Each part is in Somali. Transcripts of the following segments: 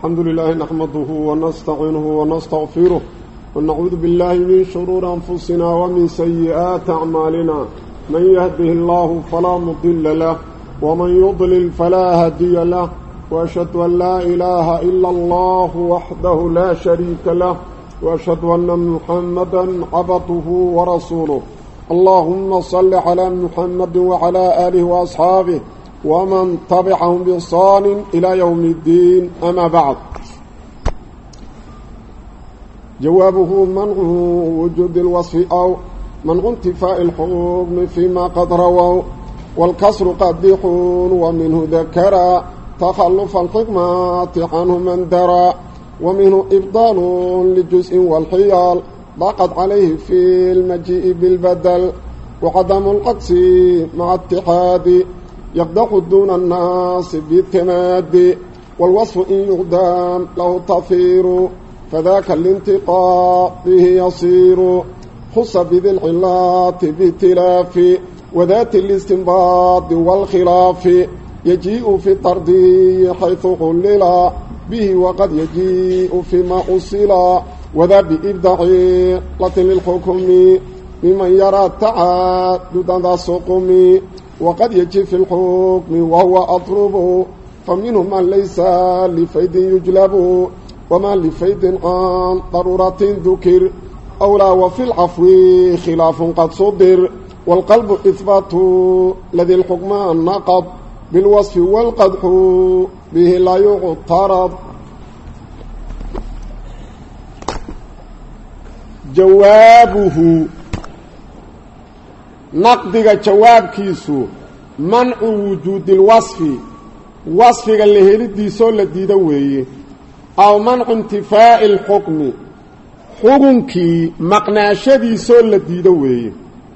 الحمد لله نحمده ونستعينه ونستغفره ونعوذ بالله من شرور أنفسنا ومن سيئات أعمالنا من يهده الله فلا مضل له ومن يضلل فلا هادي له وأشهد أن لا إله إلا الله وحده لا شريك له وأشهد أن محمدا عبده ورسوله اللهم صل على محمد وعلى آله وأصحابه ومن تبعهم بإحسان إلى يوم الدين أما بعد جوابه منع وجود الوصف أو منع انتفاء الحكم فيما قد رووا والكسر قدح ومنه ذكر تخلف الحكمات عنه من درى ومنه إبطال لجزء والحيال ضاقت عليه في المجيء بالبدل وعدم العكس مع اتحاد يقدح دون الناس بالتماد والوصف إن يقدام له تأثير فذاك الانتقاء به يصير خص بذي العلات باتلاف وذات الاستنباط والخلاف يجيء في الطرد حيث حلل به وقد يجيء فيما أصل وذا بإبداع للحكم ممن يرى التعدد ذا السقم وقد يجي في الحكم وهو أطرب فمنهم من ليس لفيد يجلب وما لفيد عن ضرورة ذكر أولى وفي العفو خلاف قد صدر والقلب إثبات الذي الحكم النقض بالوصف والقدح به لا يعترض جوابه نقدك جواب كيسو منع وجود الوصف وصفك اللي هلدي سولة ديدوه أو منع انتفاء الحكم حكمك مقناشدي سولة ديدوه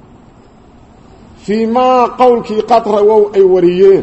فيما قولك قد رووا أي وريين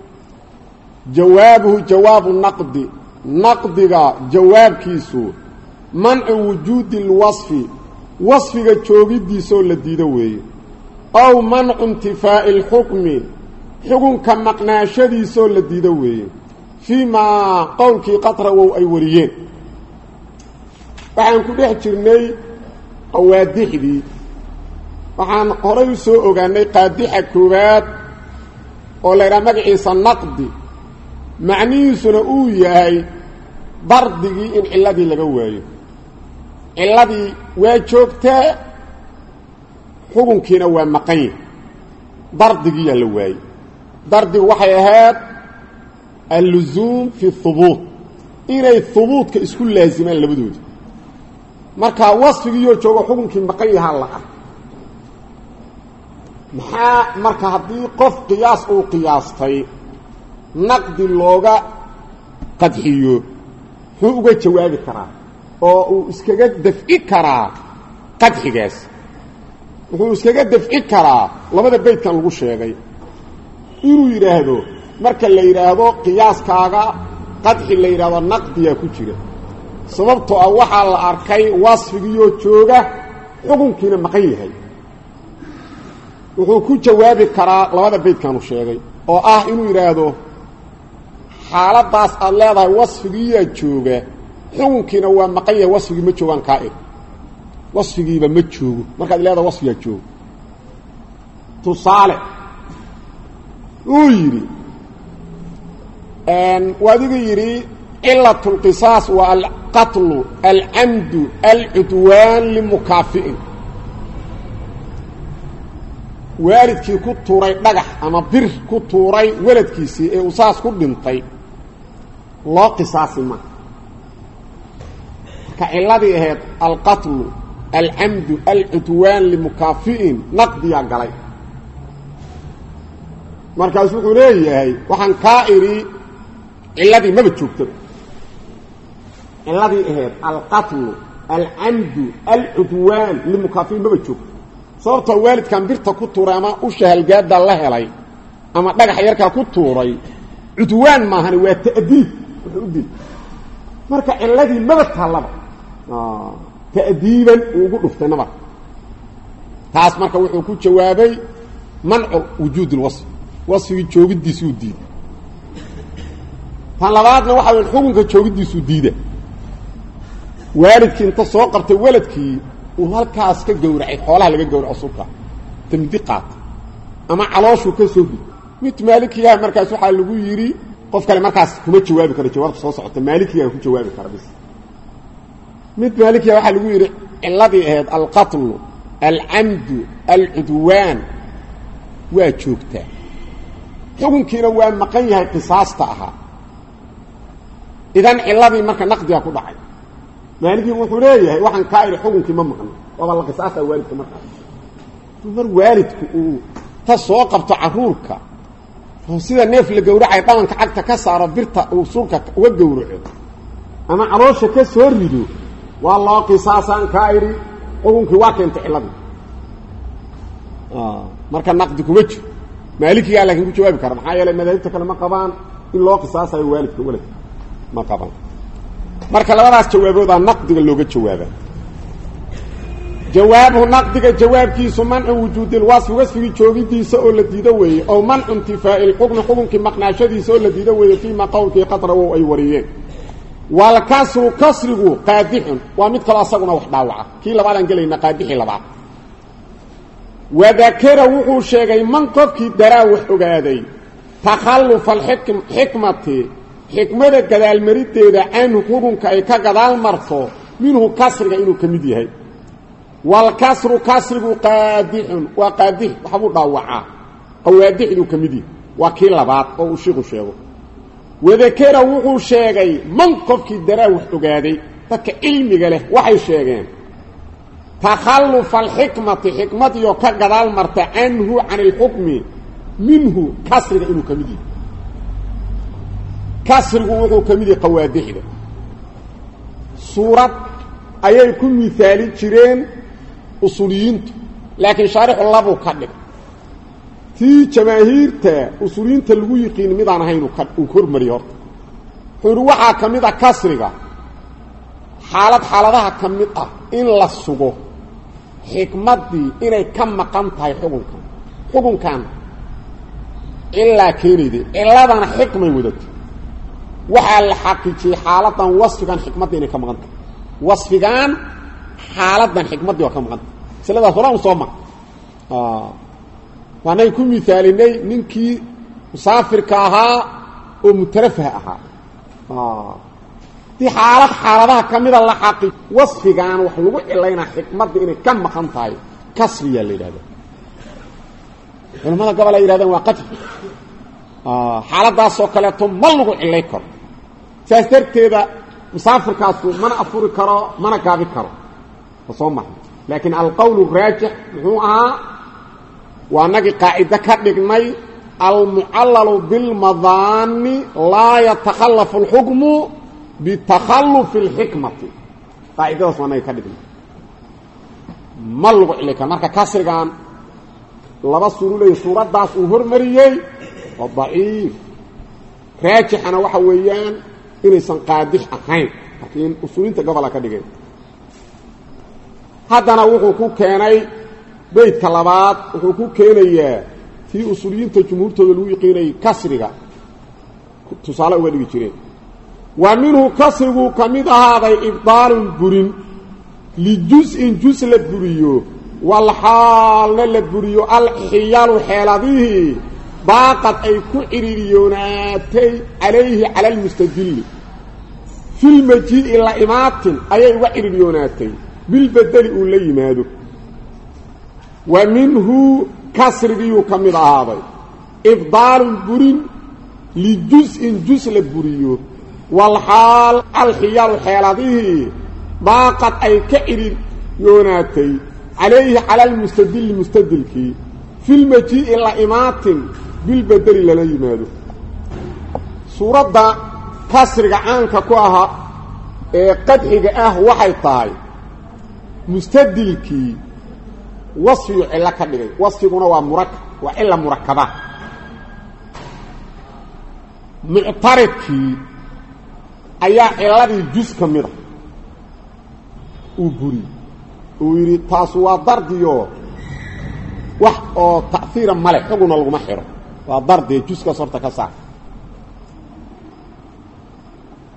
جوابه جواب النقد نقدك جواب كيسو منع وجود الوصف وصفك جوغدي سولة ديدوه أو منع انتفاء الحكم حكم كمقناشدي سولة ديدوه فيما قولك قد رووا أي وريين waxaan ku dhex jirnay qawaadixdii waxaan horay u soo ogaanay qaadixa koowaad oo la yiraahdo magaciisa naqdi macnihiisuna uu yahay dardigii in ciladii laga waayo ciladii waa joogtaa xukunkiina waa maqan yahay dardigii la waayay dardigu waxay ahayd اللزوم في الثبوت inay thubuutka isku laazimaan labadooda marka wasfigiyo joogo xukunkii maqan yahay la maxaa marka hadii qof qiyaas uu qiyaastay naqdi looga qadxiyo wuxuu uga jawaabi karaa oo uu iskaga dafci karaa qadxigaas wuxuu iskaga dafci karaa labada beedkan lagu sheegay inuu yiraahdo marka la yiraahdo qiyaaskaaga qadxi la yiraahdo naqdiya ku jira sababtoo ah waxa la arkay wasfigiyo jooga xukunkiina maqan yahay wuxuu ku jawaabi karaa labada beedkan uu sheegay oo ah inuu yiraahdo xaaladaas aad leedahay wasfigiyo jooga xukunkiina waa maqan yahay wasfigi ma joogan kaa'id wasfigiiba ma joogo marka aad leedahay wasfiga joogo tusaale uu yiri وادغ يري علة القصاص والقتل العمد العدوان لمكافئ والدكي ku tuuray dhagax ama bir ku tuuray waladkiisi ee usaas ku dhintay loo qisaasima ka ciladii ahayd القتل العمد العدوان لمكافئ نقضيا galay markaas wuxuu leeyahay waxaan ka iri الذي ما بتشوفته الذي هي القتل العمد العدوان للمكافئين ما بتشوف صورت والد كان بيرتا كتورا ما وشهل جاد الله هلي اما دغخ يركا كتوري عدوان ما هني waa ta'diib wuxuu marka الذي ما بتحلب ta'diiban ugu dhuftanaba taas marka wuxuu ku jawaabay man'u wujud alwasf wasfi joogidiisu diid tan labaadna waxa weyn xukunka joogidiisu diida waalidkii inta soo qabtay waladkii uu halkaas ka gowracay xoolaha laga gowraco sulka tamdiqaat ama calooshu ka soo gud mid maalikiyaha markaas waxa lagu yiri qof kale markaas kuma jawaabi karo jawaab soo socota maalikiyaha ku jawaabi kara bis mid maalikiyaha waxa lagu yiri cilladii ahayd alqatl al'amd al'udwan waa joogtaa xukunkiina waa maqan yahay qisaasta ahaa idan cilladii marka naqdiga ku dhacay maaligii wuxuu leeyahay waxaan ka iri xukunkii ma maqan oo la qisaasta waalidka markaas mar waalidku uu ta soo qabto caruurka oo sida neef la gowracay dhawanka cagta ka saaro birta uu sulka uga gowraco ama caloosha ka soo rido waa loo qisaasan ka iri xukunkii waa keentay cilladii marka naqdi kuma jiro maalikiga laakiin ku jawaabi kara maxaa yeelay madaahibta kale ma qabaan in loo qisaasayo waalidka walad ma qabaan marka labadaas jawaabooda naqdiga looga jawaaba jawaabu naqdiga jawaabkiisu mancu wujuudi alwasf wasfigi joogidiisa oo la diido weeye oo mancu intifaa'i alxukm xukunki maqnaashadiisa oo la diido weeye fiima qowlkii qadra oo ay wariyeen wal kasru kasrigu qaadixun waa mid kale asaguna wax dhaawaca kii labaadan gelayna qaadixi labaad وذكر وحو شيغي من قفكي دراوح اوغاداي تخلف الحكمه حكمه كدال مريديدا ان حكمك اي كغدال مرتو منه كسر انه كميد يحي والكسر كسر قادح وقادح وحبو ضاوعا قوادح انه كميد وكيل لباد او شيغو وذكر وحو شيغي من قفكي دراوح اوغاداي تك علمي له waxay sheegeen تخلف الحكمة حكمة يوكا مرت عنه عن الحكم منه كسر إنه كمدي كسر إنه كمدي قوادح صورة أي يكون مثالي تشيرين أصوليين لكن شارح الله بو كدك تي جماهير تا أصوليين تلقوا يقين ميدان هينو وكر مريور فروحا كمدا كسرها حالتها كمدا إن لا سوغو حكمتي إنay ka maqan tahay xukunkan illa keenide illadana xikmay wadato waxa la xaqiijiyay xaaladan wasfigan xikmadda inay ka maqan tahay wasfigan xaaladan xikmadda waa ka maqan silada horaan soo ma waanay ku misaalinay ninkii musaafirka ahaa oo mutarafah ahaa دي حالadaha kamida la xaqi wasfigan wax lagu cilayna xikmada inay ka maqan tahay kasriya leeyahay culimada gobol ay yiraahdeen waa qadf xaaladaas oo kale to mal lagu cilay karo saastarteeda musaafirkaas mana afuri karo mana gaabi karo soo laakiin alqawl raajih huwa wa nagi qaa'ida ka dhignay المعلل بالمظان لا يتخلف الحكم بتخلف الحكمة قاعدة صنعي كدقنا ملغو إليك مركا كاسرقان لبا سورولي سورة داس أهر مريي والضعيف راجحنا وحويان إنسان قادح أخين لكن أصولين تقبل كدقين هذا وحوكو كيني بيت كلابات وحوكو كيني في أصولين تجمهور تدلو يقيني كاسرقان تصالح ولي جرين ومنه كسره كميد هذا إبطال البرين لجزء جزء للبريو والحال للبريو الحيال حياله باقت أي كعريوناتي عليه على المستدل في المجيء إلى إمات أي وعريوناتي بالبدل أولي مادو ومنه كسره كميد هذا إبطال البرين لجزء جزء للبريو والحال الحيال حياله باقت أي كئر يوناتي عليه على المستدل في المجيء إلى إمات بالبدل للا يماده سورة دا كسر عنك كوها قدحك وحي طاي مستدل وصفي إلا كدغي وصفي هو مركب وإلا مركبة معترك ayaa ciladii juz kamida uu buri uu yiri taas waa dardiyo wax oo ta'thira male xuguna lagu ma xiro waa dardi juzka sorta ka saar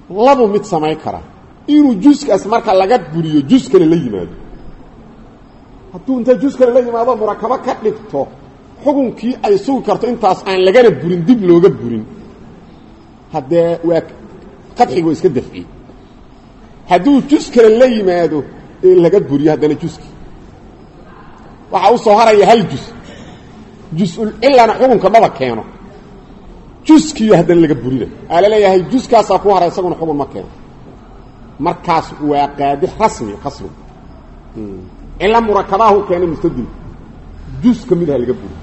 labo mid samay kara inuu juskaas marka laga buriyo jus kale la yimaado hadduu inta jus kale la yimaado murakaba ka dhigto xukunkii ay sugi karto intaas aan lagana burin dib looga burin haddee waa qadxiga iska dafci hadduu jus kale la yimaado ee laga buriyo haddana juskii waxa uu soo haraya hal jusul illana xukunka maba keeno juskii haddana laga burina ala leeyahay juskaas ku haray isaguna xukun ma keeno markaas waa qaadi rasmi qasri illa murakabahu keena mustadil jus kamid ah laga buri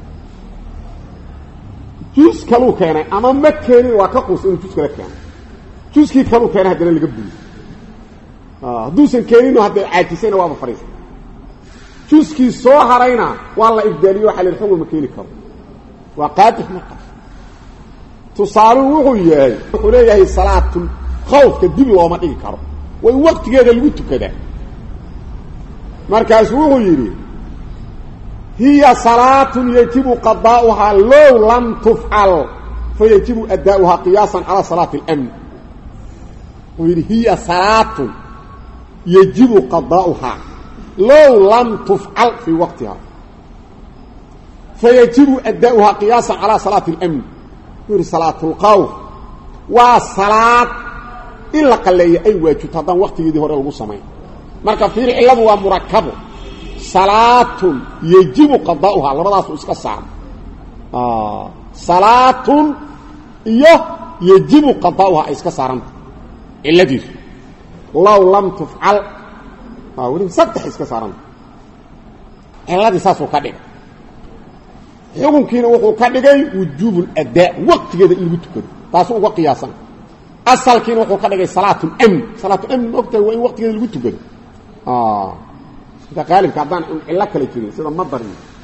jus kalu keena ama ma keenin waa ka qus in jus kale keeno juskii kalu keena haddana laga buri haduusan keenin hadda caajisayna waa fariis juskii soo harayna waa la ibdaaliyo waxa la xukum ma keeni karo waa qaadix markaas tusaaluhu wuxuu yahay wuxuu leeyahay salaatul khawfka dib looma dhigi karo way waqtigeeda lagu tukadaa markaas wuxuu yiri hiya salatun yajibu qada'uha law lam tuf'al fayajibu ada'uha qiyasan ala salati al-amn ويري هي صلاة يجب قضاؤها لو لم تفعل في وقتها فيجب أداؤها قياسا على صلاة الأمن يري صلاة القوف وصلاة إلا قال لي أي واجب تضان وقت يدي هو المسمين مركب فير علم ومركب صلاة يجب قضاؤها لبداس اسكا صعب صلاة يجب قضاؤها اسكا صارنت الذي لو لم تفعل ولين صدح اسكا صارنت الذي ساسو كدغ يمكن وحو كدغاي وجوب الاداء وقت كده اللي تكد تاسو قياسا اصل كين وحو كدغاي صلاه الامن وقت وين وقت كده اللي تكد ده قالب كعبان الا كلي جيري سدا مدر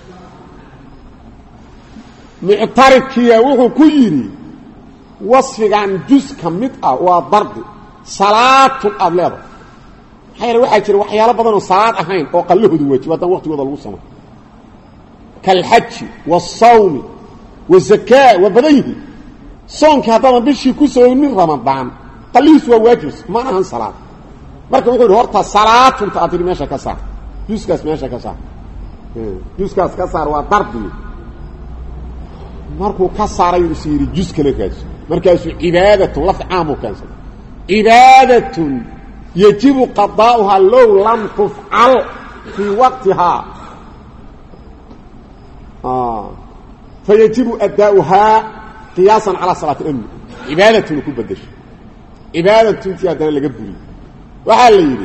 معتركيه وحو كيري وصفان جزء كميد وضرب صلاه الابلاد خير waxa jira waxyaalo badan oo salaad ahayn oo qalluhoodu wajibadan waqtigooda lagu sameeyo كالحج والصوم والزكاة وبديه صوم كهذا بشي كسو من رمضان قليس وواجب ما نهن صلاة marka wuxuu horta salaad inta aad meesha ka saar juskaas meesha ka saar juskaas ka saar waa darbi markuu ka saaray yiri jus kale kaas markaas cibaadatu laf aamu kaas cibaadatu yajibu qada'uha law lam tuf'al fi waqtiha فيجب أداؤها قياسا على صلاة الأمن عبادة نكون بدش عبادة تنتي هذا اللي قبلي وحال يري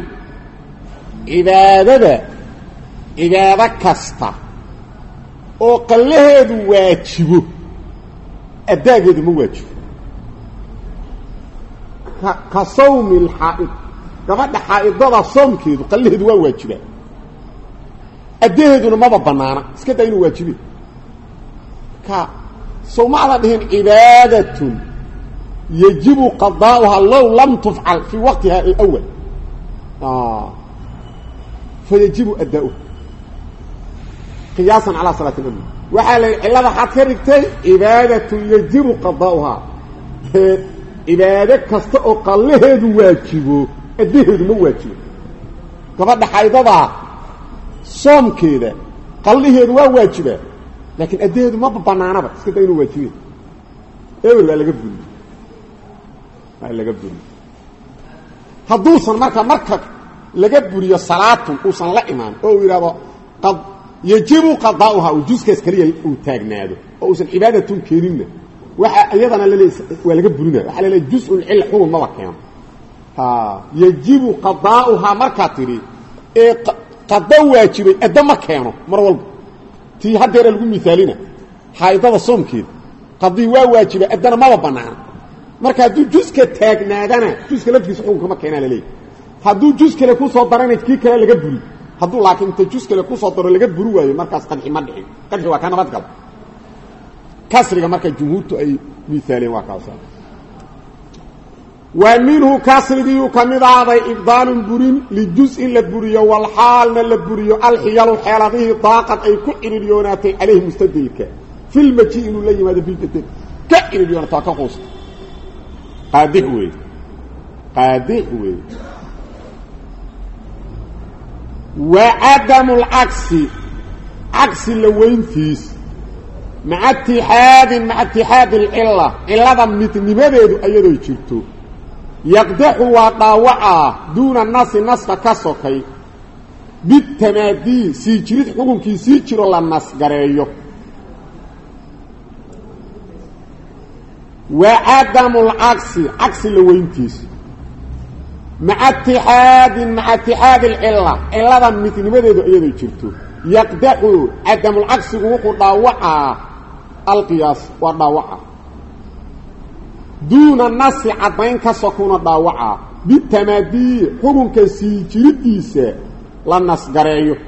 عبادة كستا وقال له هذا واجبه أداء هذا مو واجب كصوم الحائط كفاد حائط ضد الصوم كده قال له هذا واجبه أداء هذا ما ببنانا اسكت إنه واجبه سوما على دهن عبادة يجب قضاؤها لو لم تفعل في وقتها الأول فيجب أداؤه قياسا على صلاة الأمن وحالي إلا حد كركتي عبادة يجب قضاؤها عبادة كستأو قال له واجبه أديه مو واجب كفاد حيضها صوم كده قال له واجبه لكن أديه ما ببنانا بس كده إنه واجبين ولا لقبل هدوسا مركب لقبل يا صلاة وصل لا إيمان أو يرى قد يجب قضاؤها وجزء كسكرية وتاجناده أو وصل عبادة كريمة أيضا ولا قبلنا على الجزء الحلو ما كان يجب قضاؤها مركتري قضاء واجب أدم كانوا مرة تي هدير لغو مثالنا حايدada soomkeed qadii waa waajiba adana ma banaan marka haduu juska taagnaadana juska lafkiisa xukunka ma keenaa leey haduu juska ku soo daranay kii kale laga buri haduu laakiin ta juska ku soo daro laga buri waayo markaas qadxi ma dhicin qadxi waa kana badgal kasriga marka jumhuurtu ay mithaalin waa kaasa ومنه كسري كمدا إبدال برين لجزء لبريو والحال لبريو الحيال حالته طاقة أي كإريونات عليه مستدلك في المجيء لي ماذا في البيت كإريونات طاقة قصد قادحوه qaadix weey وعدم العكس عكس لوينتيس مع اتحاد العلة علة متنبدو ايضا يجرتو يقدح وطاوعا دون الناس الناس كسوكي بالتمادي سيجريد حكمكي سيجرو للناس غريو وعدم العكس عكس لوينتيس مع اتحاد العلة علة متنبدو ايضا يجرتو يقدح عدم العكس وطاوعا القياس وطاوعا دون الناس عدين كسكون ضاوعا بالتمادي حكم كسيجريديسه للناس غريو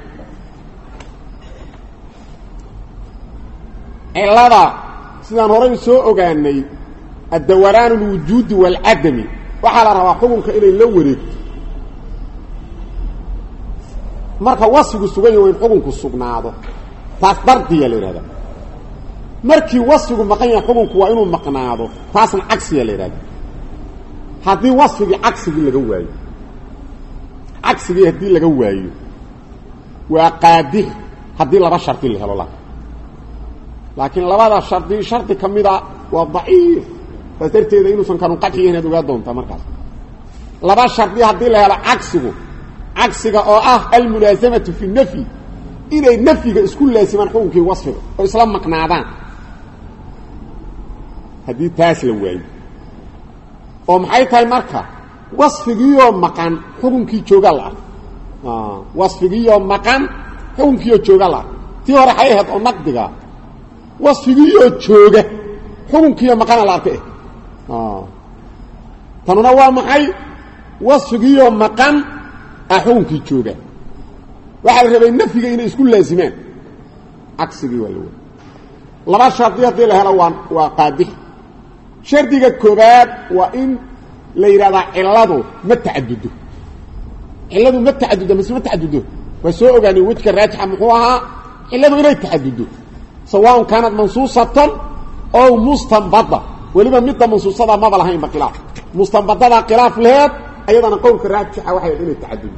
إلا سيدان هوري سو اوغاني الدوران الوجود والعدم وحال روا حكمك الى لو وريد marka wasfigu sugan yahay xukunku sugnaado taas dardiya leeyahay markii wasfigu maqan yahay xukunku waa inuu maqnaado taasna aksiya leeyahay hadii wasfigi aksigi laga waayo aksigi hadii laga waayo waa qaadix hadii laba sharti la helo laakiin labada sharti kamida waa dhaif fatarteeda inuu san kanu qadxiyin aad uga doonta markaas laba sharti hadii la helo aksigu عكسها او الملازمه في النفي الى النفي اسكو لازمان حكمكي وصفه او اسلام مقنادان هذه تاس لوي او maxay tahay marka wasfigiyo maqan حكمكي jooga la wasfigiyo maqan حكمكي jooga la tii hore ay ahayd oo naqdiga wasfigiyo jooga حكمكي maqan la arkay tanuna waa maxay wasfigiyo maqan أحونكي جوجا وحال ربي نفيك إنه يسكن لازمان عكسي والو لما شرطية دي لهلا وقادح شرطيك الكباب وإن ليرادا علاده ما تعدده علاده ما تعدده بس ما تعدده وسوء يعني وجهك الراجحة محوها علاده إليه تعدده سواء كانت منصوصة أو مستنبطة ولما مدى منصوصة ما بلهين بقلاف مستنبطة قلاف لهذا أيضا نقول في الراجحة واحد إليه تعدده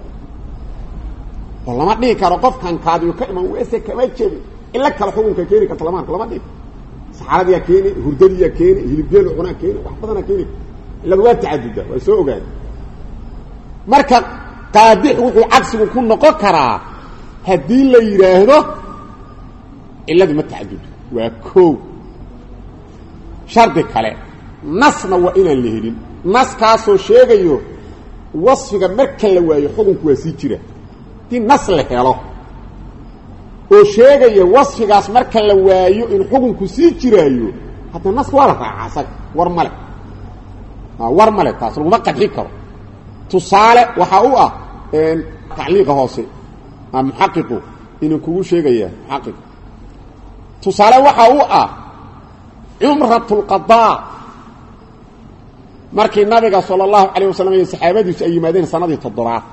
والله ما دي كارو قف كان كاديو كلمه ويسه كما جبي الا كلا حكم كيني كطلمان لما دي صحابه يا كيني هرددي يا كيني هلبجيل عنا كيني wax badan كيني الا waa tacaddud way soo ogaan marka qaadix wuxuu cagsigu ku noqon karaa hadii la yiraahdo illa ma tacaddud waa koo shardi kale nasna waa inaan la helin nas kaasoo sheegayo wasfiga marka la waayo xukunku waa sii jira نص لهelo oo sheegaya wasfigaas marka la waayo in xukunku sii jiraayo hada nas wala raacay war male taas lagu qadxi karo tusaale waxa uu ah tacliiqa hoose muhaqiqu inuu kugu sheegaya muhaqiq tusaale waxa uu ah umratul qadaa markii nabiga sallallahu alayhi wasallam iyo saxaabadiisu ay yimaadeen sanadii 7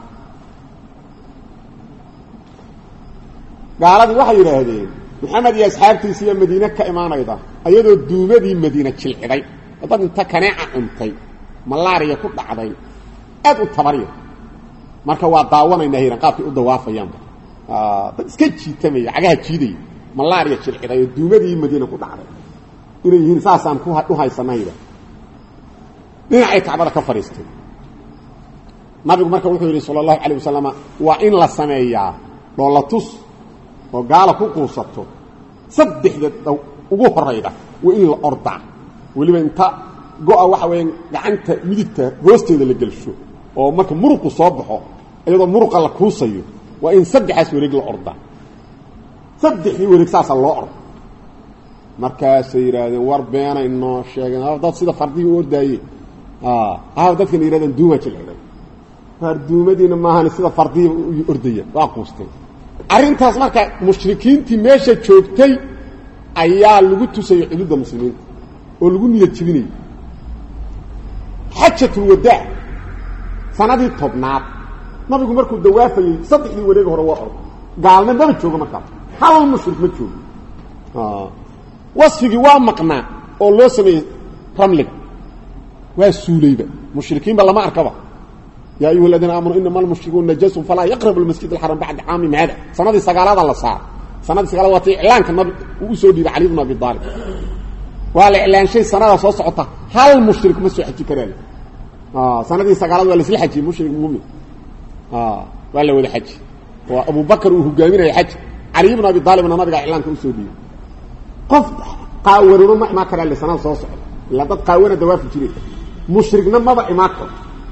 قالت waxay yiraahdeen maxamed iyo asxaabtiisa iyo madiina ka imaanayda ayadoo duumadii madiina jilciday dad inta kanaaca cuntay malaariya ku dhacday aad u tabariyo marka waa daawanayna heeran qaabkii u dawaafayaan dad iska jiitamay cagaha jiiday malaariya jilciday duumadii madiina ku dhacday inay yihiin saasaan ku haysanayda dhinacay kacbada ka fariistay nabigu marka wuxuu yiri sallallahu alayhi wasallam waa in la sameeyaa dolatus oo gaala ku quusato saddexda ugu horeyda waa in la orda waliba inta go'a waxa weyn gacanta midigta hoosteeda la galsho oo marka muruqu soo baxo iyadoo muruqa la kuusayo waa in saddexaas wareeg la orda saddexii wareeg saas loo ordo markaas yiraahdeen war beena inoo sheegan dad sida fardii u ordaayay dadkan yiraahdeen duuma jilciday farduumadina maahan sida fardii u ordayay waa quustay arintaas marka mushrikiintii meesha joogtay ayaa lagu tusay xuduudda muslimiinta oo lagu niyad jibinay xajjatul wadaa sanadii 10aad nabigu markuu dawaafayay saddexdii wareeg hore waa orday gaalna daba jooga marka hal mushrik ma joogo wasfigi waa maqnaa oo loo sameeyay ramlig وسوليبا مشركين بالله ما أركبه يا أيها الذين آمنوا إنما المشركون نجس فلا يقربوا المسجد الحرام بعد عام هذا سنة سقالات الله صار سنة سقالات إعلان كان وسودي علي بن أبي طالب والإعلان شيء سنة صوصعته هل مشرك مسوي حكي كذلك سنة سقالات ولا سل حكي مشرك مؤمن ولا حكي وأبو بكر وهو جامين الحج علي بن أبي طالب أنا ما بقى إعلان كوسودي قف قاورون ما كان اللي سنة صوصع لا تقاورنا دوافع جريء مشركنا ما بقى معكم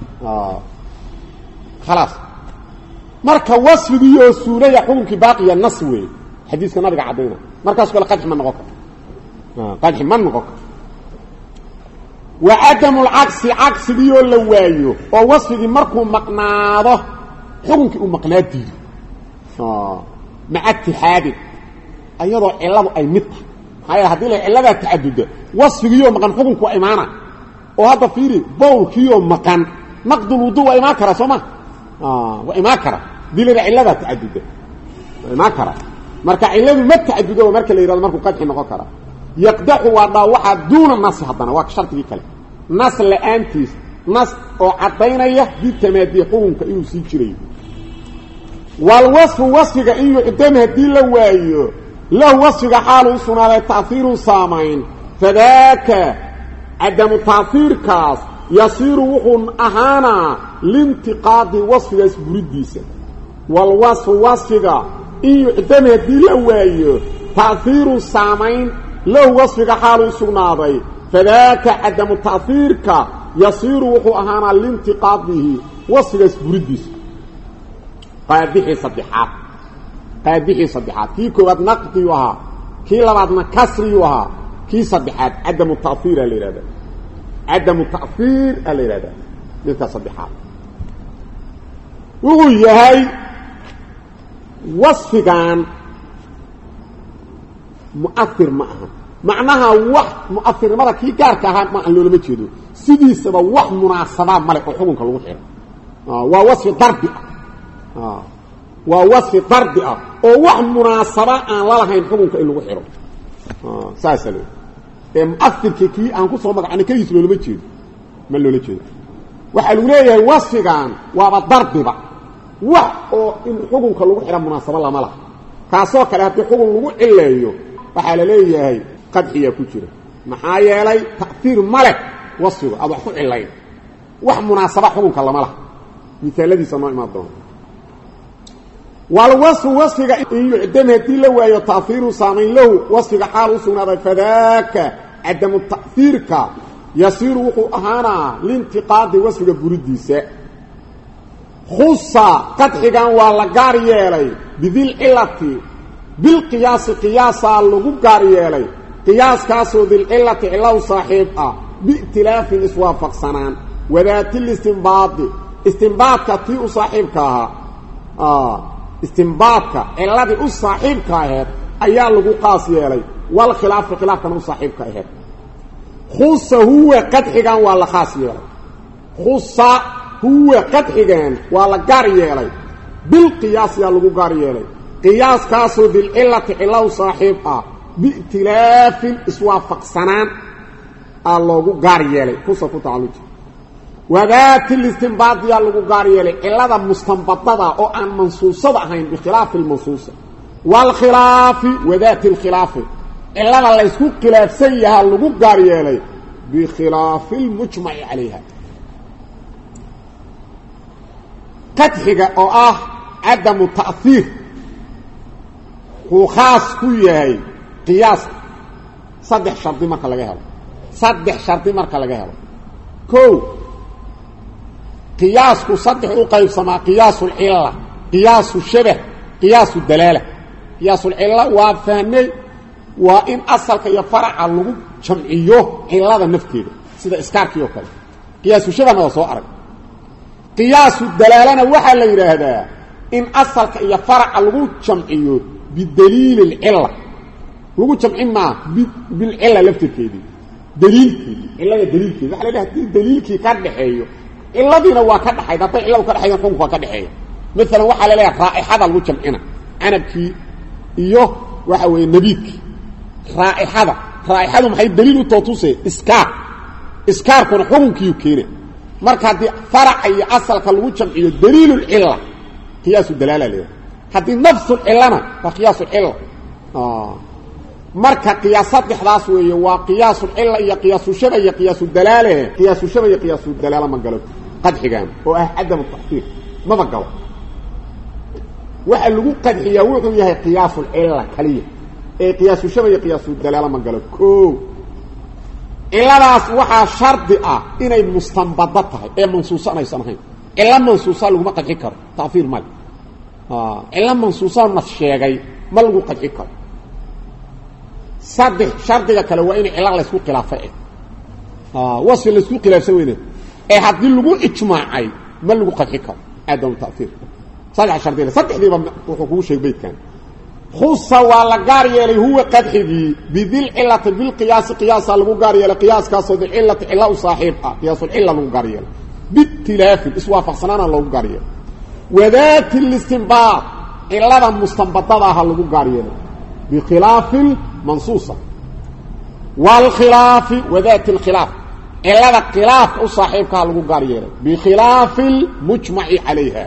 خلاص marka wasfigiyo suuraya xukunki baaqiya naswi xadiiska nabiga cadeena markaas kala qadx man noqon qadx man noqon wa adamu al-aqsi aqsigiyo la waayo oo wasfigi markuu maqnaado xukunki uu maqnaadiyo ma ittihadi ayadoo ciladu ay mid tahay hadii la cilada taadud wasfigiyo maqan xukunku iimaana oo hada fiiri bawlkiyo maqan naqdul wudu wa iimaan kara soma وإما كره دي لنا علة تعدد ما كره مركا علة ما تعدد ومركا اللي يراد مركو قدح نقو كره يقدح وضع واحد دون النص حضنا واك شرط دي كلام نص لأنتيس نص أو عطينيه دي تمادي حكم كأيو سيجري والوصف وصفك إيو قدامها دي لوايو له وصفك حاله صنع تأثير صامين فذاك عدم تأثير كاس يصير وحن أهانا لانتقاد وصف يسبرديسا والوصف وصفك إيو قدامها دي لوايو تأثير السامين له وصفك حاله سناضي فذاك عدم تأثيرك يصير وحن أهانا لانتقاده وصف يسبرديسا قادحي صدحات كي كواد نقطي وها كي لبعضنا كسري وها كي صدحات عدم التأثير الإرادة عدم التأثير الإرادة لنتا صدحات وهي هاي وصف كان مؤثر معها معناها وح مؤثر مرة كي كاركها ما قالوا لما تشيدوا سيدي سبا وح مناسبة ملك وحكمك الوحير ووصف ضربي ووصف ضربي او وح مناسبة ان لا لهين حكمك إلا وحيره ساسلو مؤثر كي ان كسو مغعني كيس لو لما تشيدوا ما لو لجيدوا waxa lagu leeyahay wasfigan waa darbiba wax oo in xukunka lagu xira munaasaba lama laha kaasoo kale hadii xukun lagu cileeyo waxa la leeyahay qadxiya ku jira maxaa yeelay ta'thir malik wasfiga aad wax ku cileeyo wax munaasaba xukunka lama laha misaladiisa noo imaan doon wal wasfiga in yu'dam hadii la waayo ta'thiru saameyn lahu wasfiga xaal u sugnaaday fadaaka adamu ta'thirka يصير وقو أهانا لانتقاد وصفك برديسة خصة قدحقا والقار يالي بذي العلة بالقياس قياسا اللغو قار يالي قياس كاسو ذي العلة علو صاحبها بائتلاف اسوافق سنان وذات الاستنباط استنباطك تيء صاحبك استنباطك علة صاحبك أيها اللغو قاس يالي والخلاف خلاف كانوا صاحبك خصة هو قدحقا ولا خاص يالي خصة هو قدحقا ولا قار يالي بالقياس يالغو قار يالي قياس كاسو ذي العلة علو صاحبها بائتلاف اسوافق سنان اللغو قار يالي خصة كتعلوج وذات الاستنباط يالغو قار يالي علة مستنبطة او ان منصوصة هين بخلاف المنصوصة والخلاف وذات الخلاف إلا لا يسكو خلاف سيها اللغو قاريالي بخلاف المجمع عليها قدحك أو عدم التأثير هو خاص كويهي قياس صدح شرطي مركا لغاها صدح شرطي مركا لغاها كو قياس كو صدح أقايب سما قياس العلة قياس الشبه قياس الدلالة قياس العلة وفهمي وإن أصلك يفرع اللغو جمعيه علادة نفكيره سيدا إسكاركي وكذا قياس الشبه نوصو أرق قياس الدلالة وحا ليرا هذا إن أصلك يفرع اللغو جمعيه بالدليل العلة لغو جمعيه ما بالعلة لفتكيدي دليل كيدي إلا دليل كيدي وحا ليرا دليل كي كدحيه إلا دينا waa ka dhaxay dadka ila ka dhaxay qonku waa ka dhaxay midna waxa la leeyahay raa'ixada lagu jamcina anabki iyo waxa weey nabidki raa'ixadu maxay daliil u tootusay iska iskaarkuna xukunkii keenay marka hadii farac iyo asalka lagu jamciyo daliilul illa qiyaasu dalala leeyahay hadii nafsul illana fa qiyaasul illa marka qiyaasad dhexdaas weeye waa qiyaasul illa iyo qiyaasu shaba iyo qiyaasu dalala qiyaasu shaba iyo qiyaasu dalala ma galo qadxigan oo ah adam tafsiir ma bagalo waxa lagu qadxiyaa wuxuu yahay qiyaasul illa kaliya ee qiyaasu shaba iyo qiyaasu dalala ma galo ko illadaas waxa shardi ah inay mustanbada tahay ee mansuusan aysan ahayn illa mansuusa lagu ma qadxi karo tafsiir mal illa mansuusa ma sheegay ma lagu qadxi karo صدق شرطك kale waa in ila la isku khilaafay wasl la isku khilaafsan weeyna ee hadii lagu ijmaacay ma lagu qadxi karo adam ta'thir صدق شرطيله صدقdiiba wuxuu ku sheegay beedkan khussa waa la gaar yeelay huwa qadxigi bidil illati bil qiyas qiyas lagu gaar yeelay qiyaskaas oo illati illa u saaxiib ah qiyas illa lagu gaar yeelay bitilaf iswaafaqsanana lagu gaar yeelay wadaat al-istinbat illa mustanbadada lagu gaar yeelay بخلاف المنصوصة والخلاف وذات الخلاف إلا الخلاف صاحبك لغو قارير بخلاف المجمع عليها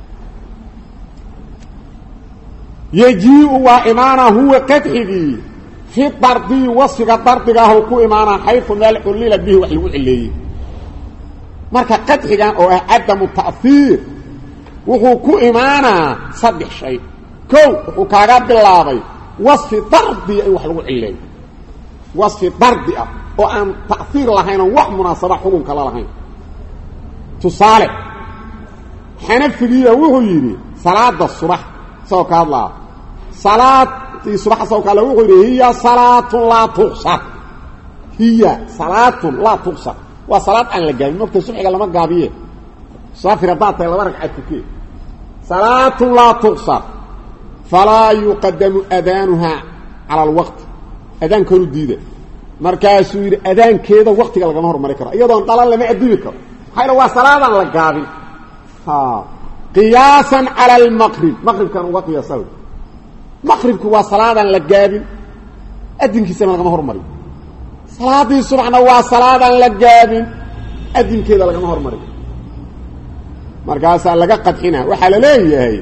يجيء وإمانا هو قدحه في الضرد وصفك الضرد هو كو إمانا حيث مال حليل به وحلو إليه مركا قدحه أو عدم التأثير وهو كو إمانا صدح شيء كو وكاقاب بالله وصف ضربي اي wax lagu cileey wasfi darbi ah oo aan ta'thir lahayn wax munaasaba xukun kala lahayn tusaale xanafiga wuxuu yiri salaada subax soo ka hadla salaati subax soo kala wuxuu yiri hiya salatu la tuqsa hiya salatu la tuqsa wa salat aan la gaabin marka subaxiga lama gaabiye saafira daata laba ragcad tukay salatu la tuqsa فلا يقدم أذانها على الوقت أذان كانوا ديدة مركز يريد أذان كذا وقت قال جمهور مريكرا أيضا طلع لما أديك حين هو صلاة للقابل قياسا على المغرب مغرب كان وقت يصل مغرب هو صلاة للقابل أدين كيسا من جمهور مريك صلاة سبحانه هو صلاة للقابل أدين كذا لجمهور مريك مركز لقى قد حنا وحال ليه هي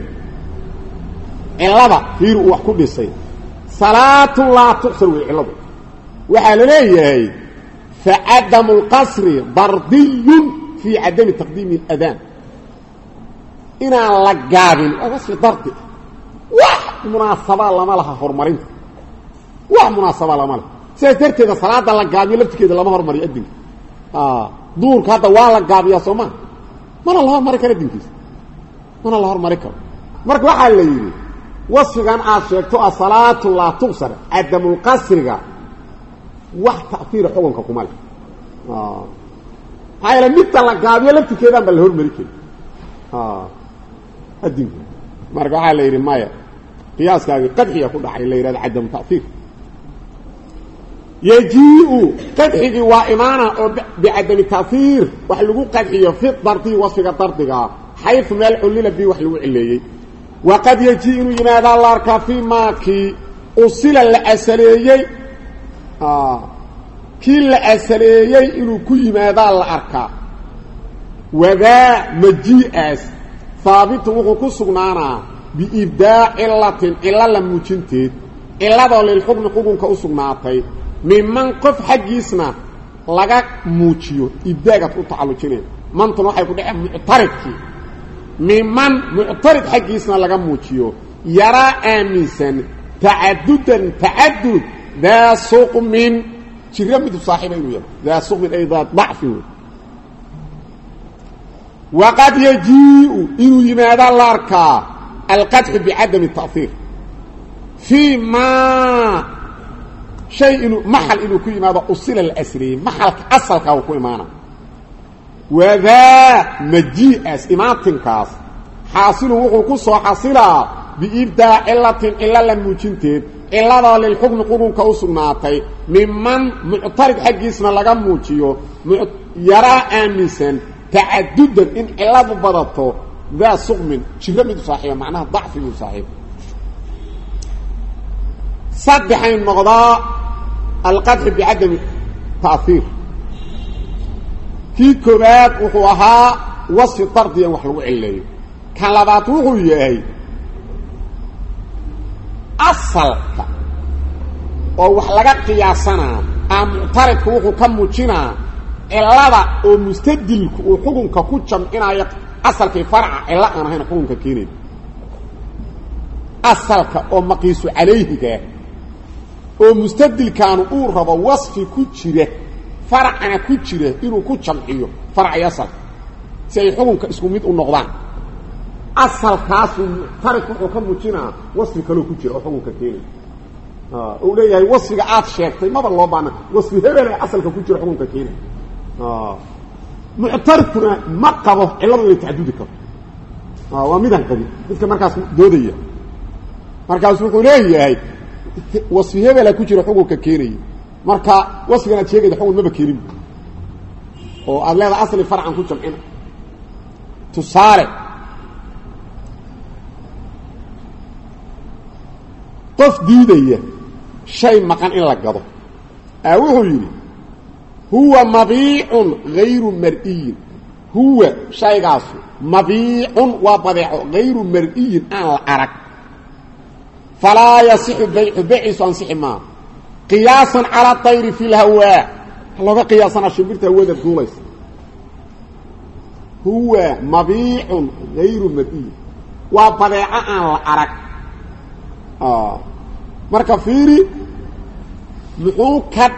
إلبا هيرو wax ku dhisay salaatu la tuqsir wi ilaba waxa la leeyahay fa adam al-qasr dardi fi adam taqdim al-adhan ina la gaabin wasl dardi wax munaasaba lama laha hormarinta wax munaasaba lama laha saytarteeda salaada la gaabiyo lafteeda lama hormariyo adin duurka hada waa la gaabiyo Soomaa mana la hormari karo dinkiisa mana la hormari karo marka waxa la yiri وصفان عاشقتو الصلاة لا تقصر عدم القصر واحد تأثير حكمك كمال هاي لما تلقابيه لبت كذا بالهور مريكي الدين مرقوا على رماية قياس كاقي قدحي يقول على ليراد عدم تأثير يجيء قدحي وإيمانا بعدم التأثير وحلقوا قدحي في الضرطي وصفك الضرطي حيث ما الحليل بي وحلقوا عليه وقد يجيء ينادى الله أركا في ماكي أصل الأسليي كي الأسليي إنو كي ينادى الله أركا وذا مجيئس ثابت وقو سغنانا بإبداع إلا لموجنتين إلا دول الحكم حكم كأسغناتي ممن قف حقيسنا لغا موجيو إبداعات أتعلقين من تنوحي كده معتركي ممن معترض حقيسنا لغا موجيو يرى آمنسا تعدد ذا سوق من شرمت صاحبين ذا سوق من أيضا ضعفه وقد يجيء إنه يماذا الأركا القدح بعدم التأثير فيما شيء محل إنه كي ماذا أصل الأسرين محل أصل كوكو إمانا وذا مجيئس إماتنكاس حاصله وقصه حاصلا بإبداع إلا لموجنتين إلا ذا للحكم قرون كوسناتي ممن معترض حقيسنا لغا موجيو يرى آمسا تعددا إن إلا ببضته ذا سقم شرمد صحيح معناها ضعف صحيح صدحين النقضاء القدح بعدم تأثير kii koobaad wuxuu ahaa wasfi dardiyan wax lagu cileeyo kan labaad wuxuu yahay asalka oo wax laga qiyaasanaa ama muctaridku wuxuu ka muujinaa cilada oo mustadilku uu xukunka ku jamcinayo asalkii farca cilla aan ahayn xukunka keenay asalka oo maqiisu calayhiga oo mustadilkaanu uu rabo wasfi ku jira farcana ku jira inuu ku jamciyo farci asal si ay xukunka isku mid u noqdaan asalkaas muctarid wuxuu ka muujinaa wasfi kale ku jira oo xukunka keenay oo leeyahay wasfiga aad sheegtay maba loo baana wasfi hebel asalka ku jira xukunka keenay muctaridkuna ma qabo ciladu inay tacadudi karo waa midan qabi dadka markaas doodaya markaas wuxuu leeyahay wasfi hebel ku jira xukunka keenay marka wasfigana sheegay xukun maba keenin oo aad leedahay asli farcan ku jamcina tusaale qof diidaya shay maqan in la gado wuxuu yidhi huwa mabiicun hayru mar'iyin huwa shaygaasu mabiicun waa badeeco hayru mar'iyin aan la arag falaa yasixu baycu bayciisu ansixi maa qiyaasan calaa tayri fi lhawaa looga qiyaasanaa shimbirta hawada duulaysa huwa mabiicun hayru mar'iyin waa badeeco aan la arag marka fiiri muxuu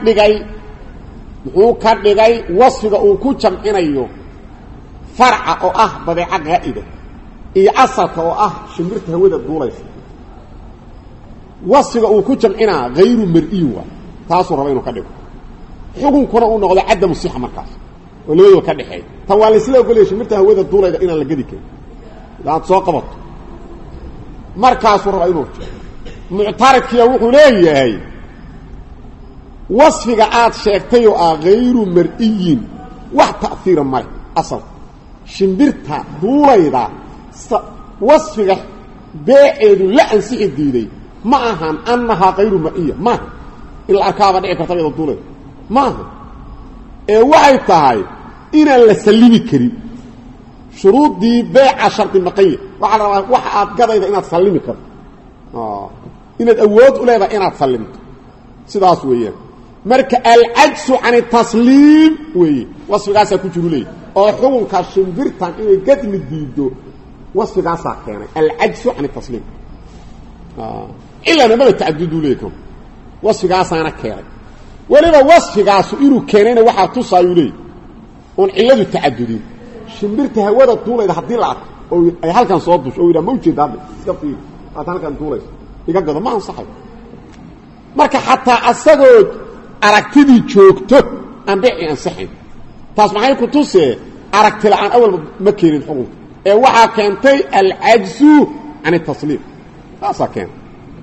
ka dhigay wasfiga uu ku jamcinayo farca oo ah badeeco qaa'ida iyo asalka oo ah shimbirta hawada duulaysa wasfiga uu ku jamcinaa hayru mar'iin waa taasuu raba inuu ka dhigo xukunkuna uu noqdo cadamu sixa markaas oo labadoo ka dhexeeya tan waa laysla ogolaya shimbirta hawada duulayda inaan la gedi karin aad soo qabato markaasuu raba inuu muctaridkiya wuxuu leeyahay wasfiga aad sheegtay oo ah hayru mar'iyin wax ta'hiira male asal shimbirta duulayda wasfiga beeceedu la ansixi diiday ma ahan annahaa hayru mar'iya maaha in la arkaaba dhici karta iyadoo duulayda maaha ee waxay tahay inaan la sallimi karin shuruuddii beeca shardi maqanya waxaa la rabaa waxa aad gadayda inaad sallimi karto inaad awood u leedahay inaad sallimto sidaas weeyaan marka alcajsu can tasliim weeye wasfigaasaa ku jiru leeyahy oo xukunka shimbirtan inay gadmi diido wasfigaasaa keenay alcajsu can tasliim ilaana maba tacaduduu leeyay wasfigaasaana keenay weliba wasfigaasu inuu keenayna waxaa tusaayuu leeyay oon cilladu tacadudin shimbirta hawada duulayda haddii la arko oo ay halkan soo dusho oo yidhaha ma ujeeda hadda iska fiiri aad halkan duulayso iga gado ma ansaxay marka xataa asagoo aragtidii joogto aan beeci ansaxayn taas maxay ku tusee aragti la'aan awalba ma keenin xukunka ee waxaa keentay alcajsu can tasliim taasaa keentay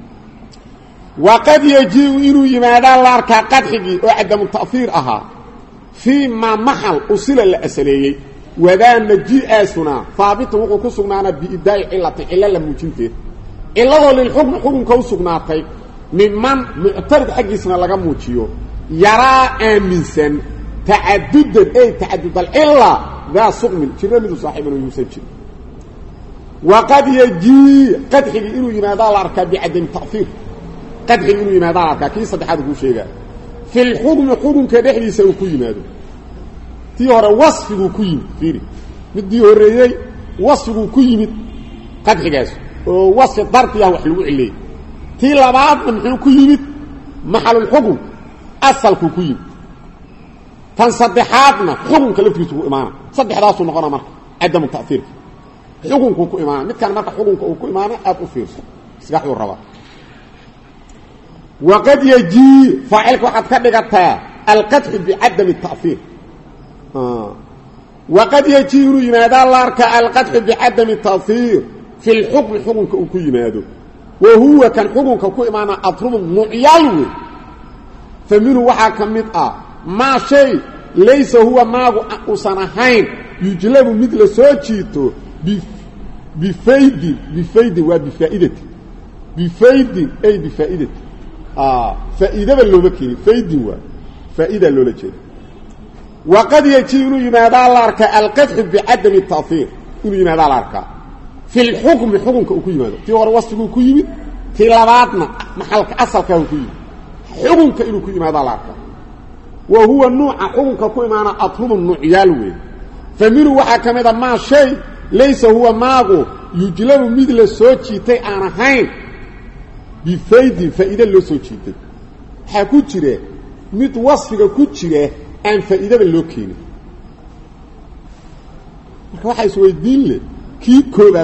waqad yajiu inuu yimaadaa la arkaa qadxigii oo cadamu ta'hiir ahaa fii maa maxal usila la asaleeyey wadaa maji'aasuna haabitun wuxuu ku sugnaanaa biidaa'i cilatin cilo la muujinteed ciladoo lilxukmi xukunka u sugnaatay miman muctarid xaggiisna laga muujiyo yaraa aaminsan tacadudan ay tacadud alcila daa suqmin jiro midu saaxiiban oo yuusan jirin waqad yajii qadxigii inuu yimaadaa la arkaa bicadami ta'hiir qadxigii inuu yimaadaa la arkaa kii saddexaad kuu sheegaa fi lxukmi xukunka dhexdiisa uu ku yimaado tii hore wasfiguu ku yimid fiiri midii horreeyey wasfiguu ku yimid qadxigaas oo wasfi dardi ah wax lagu cileeyey tii labaadna muxuu ku yimid maxalulxukm asalkuu ku yimid tan saddexaadna xukunka laftiisu ku imaana saddexdaasuu noqona marka cadamu ta'hiirka xukunkuu ku imaana midkan marka xukunka uu ku imaana aad u fiirso isgaxuu rabaa waqad yajii faacilka waxaad ka dhigataa alqadxu bicadami ta'hiir waqad yajii inuu yimaadaa la arkaa alqadxu bicadami ta'hiir fi lxukmi xukunka uu ku yimaado wa huwa kan xukunka ku imaana adrubu nucyaal wey fa minhu waxaa ka mid ah maa shay laysa huwa maagu uusan ahayn yujlabu mid la soo jiito bifaydin waa bifaa'idati bifaydin ay bifaa'idati faa'iidaba looma keenin faydin waa faa'idaa loola jeeda وقد يجي إنه يماذا الأركة القدح بعدم التأثير إنه يماذا الأركة في الحكم حكمك أكو يماذا في ورا وصفك أكو يمد في لباتنا محلك أصلك أكو يمد حكمك إنه أكو يماذا الأركة وهو النوع حكمك أكو يماذا أطلب النوع يالوين فمنه وحكم هذا ما شيء ليس هو ماغو يجلب مثل السوشيتي أنا هين بفايد فإذا لو سوشيتي حكو جيره mid wasfiga ku jira aan faa'iidaba loo keenin marka waxa isweydiin leh kii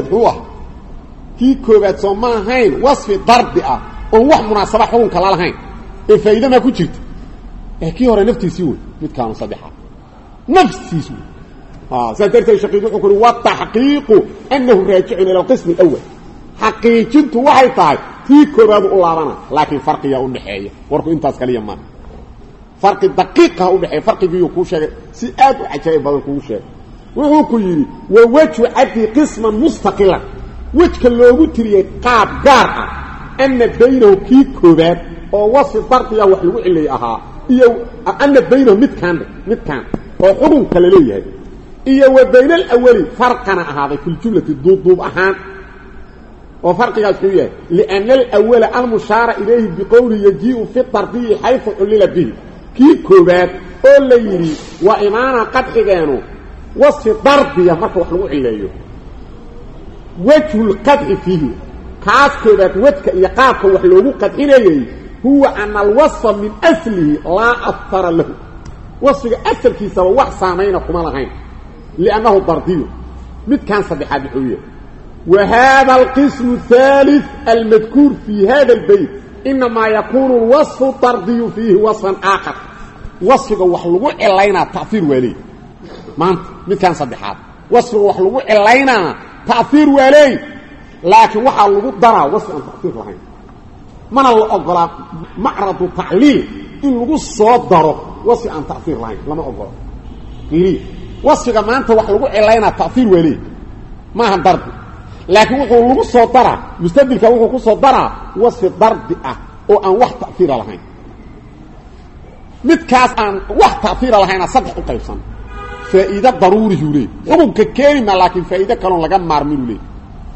koobaad soo ma ahayn wasfi darbi ah oo wax munaasaba xukunka la lahayn ee faa'iido ma ku jirto ee kii hore naftiisii way mid kaan sadexa naftiisii سأترتي شقيقه يقول والتحقيق أنه راجع إلى القسم الأول حقيقته وحي طاي في كباب أولارنا لكن فرق يا أنحية وركو انتاز كليا ما فرق دقيقة أنحية فرق بيو كوشة سيئات وحجاية بضل كوشة وهو كيري ووجه عدي قسما مستقلا وجه اللوغو تريه قاب قارعة أن بينه كي كباب ووصف فرق يا وحلو إلي أها أن بينه متكان وحبون كالليه إيه وبين الأول فرقنا هذا كل جملة الضوضوب أحان وفرق قال لأن الأول المشار إليه بقول يجيء في الطرفية حيث علل به كي كوبات قول ليري وإمانا قد حقانه وصف ضربية مركو حلوع إليه وجه القدح فيه كاس كوبات وجه يقاك وحلوه قد إليه هو أن الوصف من أسله لا أثر له وصف أسل كي سوى وحسامين قمالغين لأنه ضربي مت كان صدحات الحوية وهذا القسم الثالث المذكور في هذا البيت إنما يكون الوصف الطردي فيه وصفا آخر وصف وحلوه إلينا تأثير ولي ما أنت مت كان صدحات وصف وحلوه إلينا تأثير ولي لكن وحلوه ضرى وصف أن تأثير لهين من الأقرى معرض تعليل إن لغو صدره وصف أن تأثير لهين لما أقرى قليل وصفك ما أنت وحلوه إلينا تأثير ولي ما هن ضرب لكن وحلوه صدره مستدلك وحلوه صدره وصف ضرب أو أن وح تأثير لهين متكاس أن وح تأثير لهين صدح قيصا فإذا ضروري يولي حبك كلمة لكن فإذا كانوا لقم مارمين لي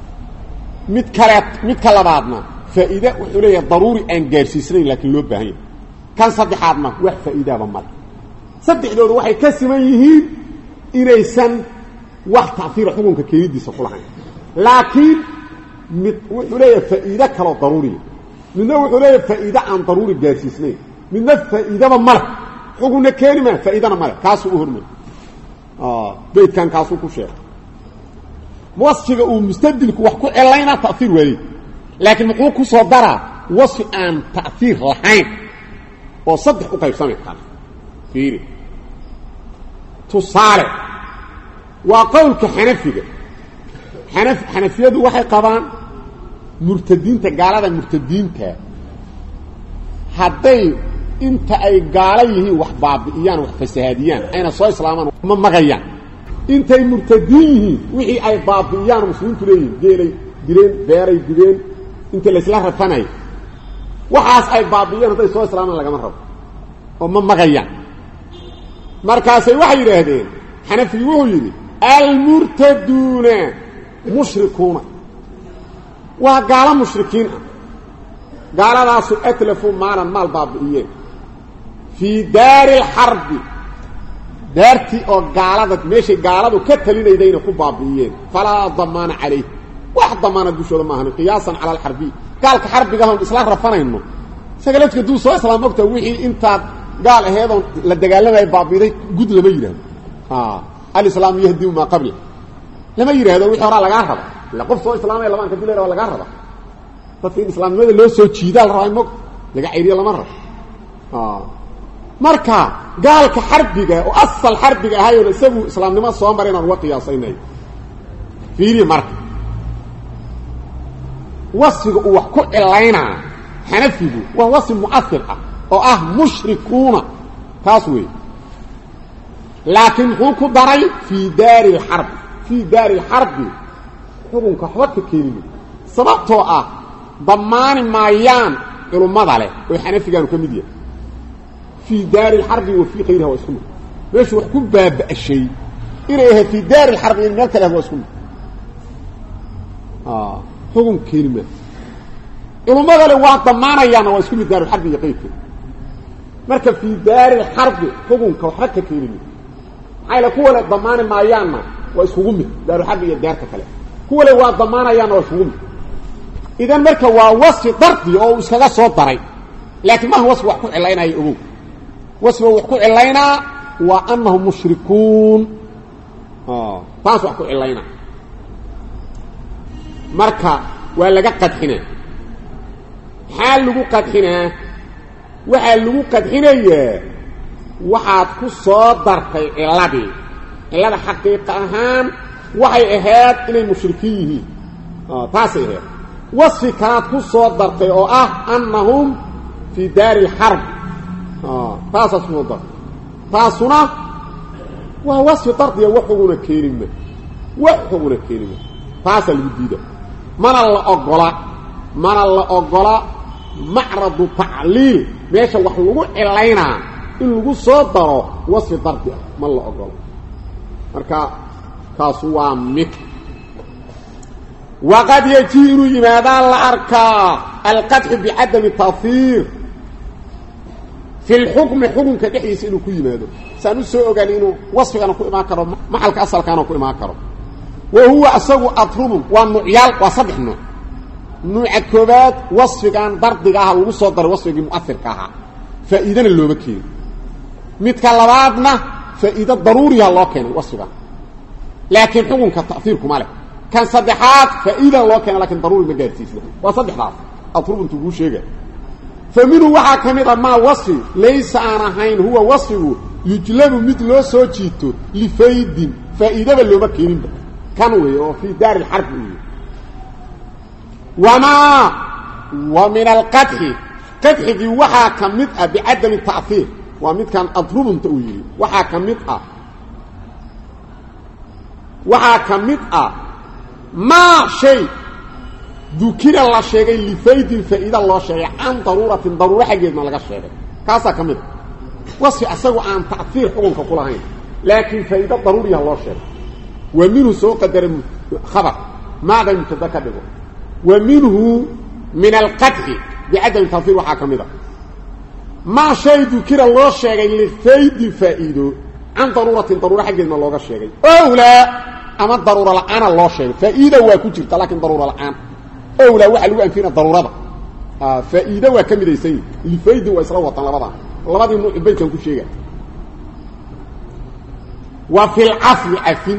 متكلباتنا فإذا وحليه ضروري أن جارسيسين لكن لو بهين كان صدحاتنا وح فإذا بمر صدح دول وحي كسميه إليسان wax taafiir xukunka keediisa ku lahayn laakiin mid wuxuu leeyahay faa'iido kala daruuri midna wuxuu leeyahay faa'iido aan daruuri gaarsiisnay midna faa'iidaba male xukunna keenima faa'iidana male kaas uu hormay beedkan kaas ku sheegay wasfiga uu mustadilku wax ku celayna taafiir wali laakiin muxuu ku soo daraa wasfi aan taafiir lahayn oo saddex u qaybsamay kala fiiri tusaale وقولك حنفية وحي قبان مرتدين تقالة مرتدين تا حدي انت اي قاليه وحباب ايان وحفسهاديان اين صوي سلامان مغيان انت اي مرتدين وحي اي باب ايان مسلمين تلين ديلي ديلين بيري ديلين انت الاسلاح رفاني وحاس اي باب ايان انت صوي سلامان لغا مرحب ومغيان مركاسي وحي رهدين حنفي وحي المرتدون مشركون وقال مشركين قال ناس اتلفوا معنا مال بابئيين في دار الحرب دارتي او قالدك ماشي قالدو كتلين يدين كو بابئيين فلا ضمان عليه واحد ضمان دوشوده ما هن قياسا على الحربي قالك حربيغهم اصلاح رفنينو سغلتك دو سو اسلام وقت وحي انت قال هيدو لا دغالمay بابئيday gud lama yiraahdo الإسلام يهدي ما قبله لما يرى هذا وحي وراء لغا ربا لقف سو إسلامي لما أنك دليل وراء لغا ربا ففي الإسلام ماذا لو سو تشيدا الرأي مك لغا عيريا لمرة مركا قال كحربك وأصل حربك هاي ونسبه إسلام نما صوام برينا الوقيا صيني فيري مركا وصفه وحكو إلينا حنفه ووصف مؤثر مشركون تاسوي لكن هو كدري في دار الحرب حكم كحوت كلمه سببته ضمان مايان علماء له وحنفي كانوا كميديا في دار الحرب وفي غيرها واسمه ماشي وحكم باب الشيء إليه في دار الحرب إن مالك له واسكم حكم كلمة إنه ما قال واحد ضمانا يعني واسكم دار الحرب يقيك مركب في دار الحرب حكم كوحركة كلمة حيلا كولا ضمان ما يانا واسكم دار الحرب يدار كله كولا واحد ضمانا يعني واسكم إذا مركب ووصف ضرطي أو إسكاقا صوت ضري لكن ما هو وصف وحكو علينا يقولون وصف وحكو علينا وأنهم مشركون تاسو وحكو علينا مركب ولا قد حنا حال لغو قد حنا وحال لغو قد حنا وحاد كو صوت ضرطي إلا حقيقة أهان وحي إهاد إلى المشركين تاسي إهاد وصف كانت كسوة درتي او انهم في دار الحرب تاسا اسمه درت تاسنا ووصف درتي وحقنا كلمه تاسا الجديده من الله اقلا معرض تعليل ماشي wax lagu cilayna in lagu soo daro wasf darti ma la ogolo marka kaas waa mid وقد يجير لماذا الأركاء القدح بعدم التأثير في الحكم حكم كدحيس إنه كي ماذا سنسوء قال إنه وصف كانوا كل ما كرم محل كأصل كانوا كل ما كرم وهو أسوء أطرب والنعيال وصدح نوع الكوبات وصف كان ضرد كاها ومصدر وصف مؤثر كاها فإذن اللي بكير متكلماتنا فإذا ضروري الله كان وصفها لكن حكم كتأثيركم عليه كان صدحات فإذا الله كان لكن ضروري ما جارتيسنا وصدحات أطلب أن تقول شيئا فمنه وحا كميدا ما وصف ليس أنا هين هو وصفه يجلب مثل سوچيتو لفيد فإذا بلو مكينين كانوا في دار الحرب ومن القدح قدح دي وحا كميدا بعدم التأثير ومن كان أطلب أن تقول وحا كميدا ما شيء ذكر الله شيء لفيد فإذا الله شيء عن ضرورة حقيقة ما لقى شيء كاسا كمل وصف أسوأ عن تأثير حقوق كلهين لكن فإذا ضروري الله شيء ومنه سوء قدر خبر ماذا يتذكر ومنه من القدح بعدم تأثير وحاكمه ما شيء ذكر الله شيء لفيد فإذا عن ضرورة حقيقة ما لقى شيء أو لا أما الضرورة الآن الله شيء فإذا هو كجرت لكن ضرورة الآن أو لا وحلو أن فينا الضرورة فإذا هو كم يسير لفيد وإسراء وطلبها الله إنه يبين كل شيء وفي العفو عفو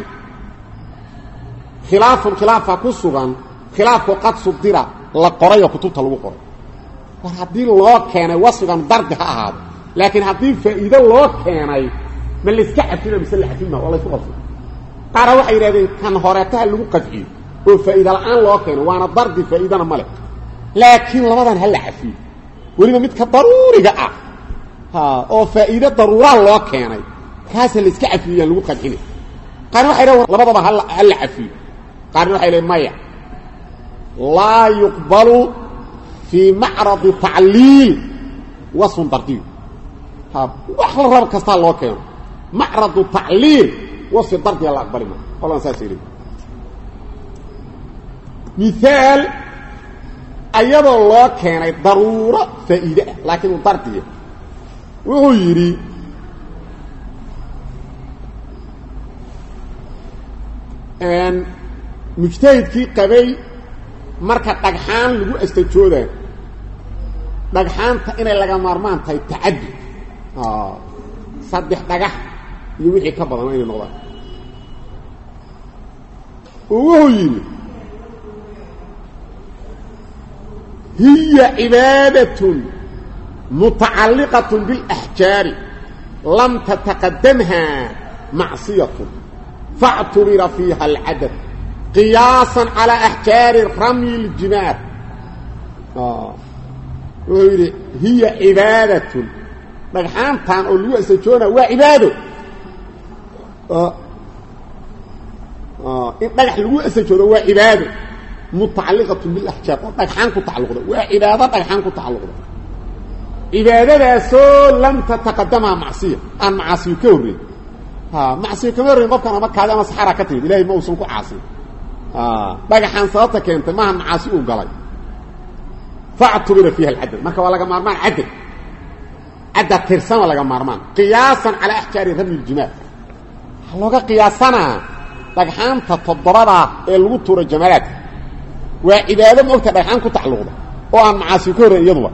خلاف كسرا خلاف قد صدر لقرية كتبت الوقر وهذه الله كان وصفا ضربها هذا لكن هذه فإذا الله كان من اللي استحب فينا مسلح فينا والله يسوى قارا waxay yiraahdeen kan horeetaha lagu qadciyo oo faa'iido la'aan loo keeno waana dardi faa'iidana male laakiin labadan hal xafiid waliba mid ka daruuriga oo faa'iido daruura loo keenay kaas la iska xafiiyan lagu qadcino qaar waxay yiraahdeen labadaba hal xafiid qaar waxay leeyahay maya la yuqbalu fi ma'rad ta'lil wasf dardi wax la rab kasta loo keeno ma'rad ta'lil وصف الضرب يلا أكبر منه والله نساسيري مثال أيضا الله كان ضرورة فائدة لكن الضرب وهو يري أن مجتهد في قبي مركة دقحان لغو استجوده دقحان إنا لغا مرمان تعدي صدح دقح يوحي كبرا ما ينقضى وهو يري هي عبادة متعلقة بالأحجار لم تتقدمها معصية فاعتبر فيها العدد قياسا على أحجار رمي الجمار وهو يري هي عبادة مجحان تان أولوه أسجونه وعباده دغح لو اسجوده waa cibaado mutacalliqatu bil ahjaar dagxaan ku tacalluqdo waa cibaado dagxaan ku tacalluqdo cibaadadaasoo lam tataqaddama macsiya an macsiyo ka horeey macsiyo kama horeyn qofkan ama kaada ama saxara ka timid ilaahay ma uusan ku caasin dhagaxan sababta keentay maaha macaasi uu galay fa'tubira fiha al-adad marka waa laga maarmaan adad tirsan waa laga maarmaan qiyaasan ala ahjaari rami al-jimaal looga qiyaasana dhagaxanta todobada ee lagu tuuro jamaalaad waa cibaado moogta dhagaxan ku tacalluqda oo aan macaasi ka horeyn iyadoo